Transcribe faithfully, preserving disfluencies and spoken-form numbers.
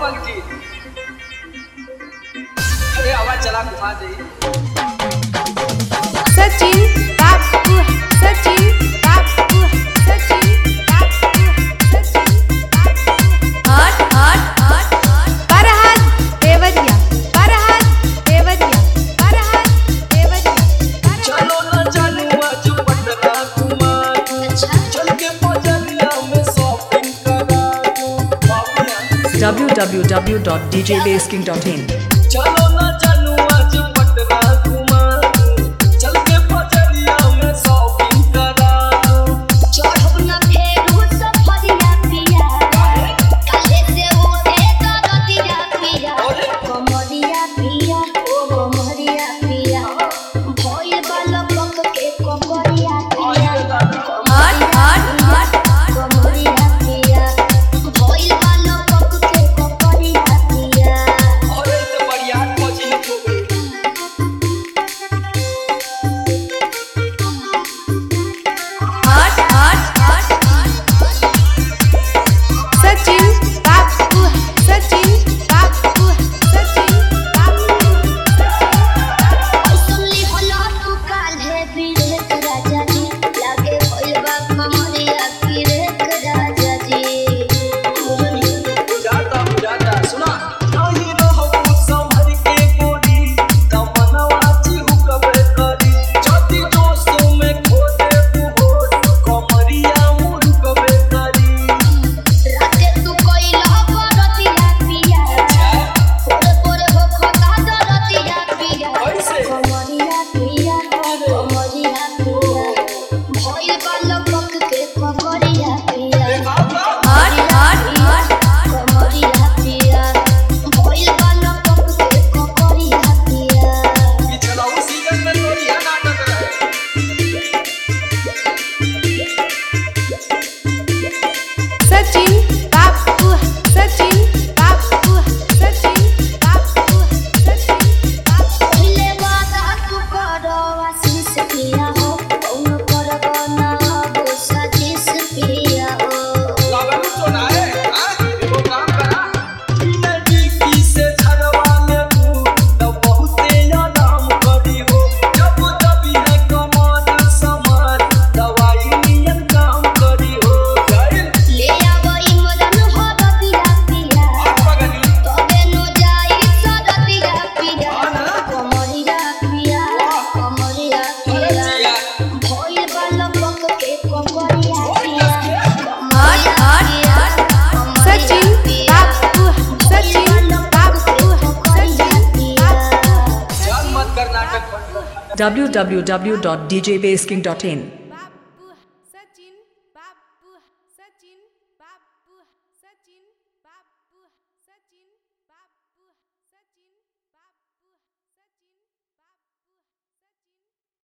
बंटी अरे आवाज चला घुमा दे सचिन बाबू सचिन बाबू सचिन बाबू सचिन हट हट हट परहत देवरिया परहत देवरिया परहत देवरिया चलो ना चलो आज पटना घुमा चल के बजरिया में शॉपिंग करा w w w dot d j bass king dot in चलो ना चलो आज पटना घुमा चल के बजरिया में शॉपिंग करा चढ़ब न फेरू सफरिया पिया काले से उठे दरदिया पिया कमरिया पिया ओ कमरिया पिया भइल बालक के कमरिया पिया हट हट हट कमरिया पिया भइल बालक के कमरिया पिया अरे तो बढ़िया कोचिंग हो गई हट हट हट सचिन बाबू सचिन बाबू सचिन बाबू सुनली होला तू काल्हे बिरेक राजा जी लागे भइल बा कमरिया बिरेक राजा जी बुझाता बुझाता सुना नहीं रहो संभर के गोरी तमनवा चिहु कबे करी जति दोस्तों में खोदे तू हो कमरिया मुड़ कबे करी राते तू कोइला बरतिया पिया पोरे पोरे हो खता दरतिया पिया कैसे? कमरिया पिया कमरिया पिया भइल बालक के कमरिया पिया हट हट हट कमरिया पिया भइल बालक के कमरिया पिया पिछला सीजन में बढ़िया नाटक रहे सचिन बाबू सचिन बाबू सचिन बाबू सचिन बाबू पहिले वादा तू करो आशीष पिया हो कौन करब ना हो साजिश पिया हो लागू तो ना है हां एगो काम करा नदी की से झरवा ले तू तो बहुते आराम करी हो जब दबी है कमर समार दवाई नियन काम करी हो जाइल ले आवई मदन हो रतिया पिया पगली तबे नो जाई सरतिया पिया कमरिया पिया कमरिया पिया जिया भइल बालक के कमरिया पिया हट हट हट सचिन बाबू सचिन बाबू सचिन बाबू जान मत कर नाटक बंद कर w w w dot d j bass king dot in बाबू सचिन बाबू सचिन बाबू सचिन बाबू सचिन